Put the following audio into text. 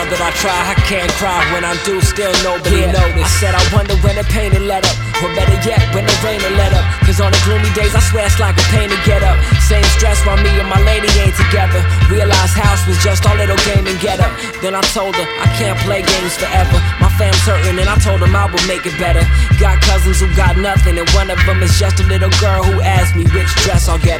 that I try, I can't cry. When I do, still nobody notice. I said I wonder when the pain will let up, or better yet, when the rain will let up. Cause on the gloomy days I swear it's like a pain to get up. Same stress while me and my lady ain't together. Realized house was just our little game and get up. Then I told her I can't play games forever. My fam's hurting and I told them I would make it better. Got cousins who got nothing, and one of them is just a little girl who asked me which dress I'll get.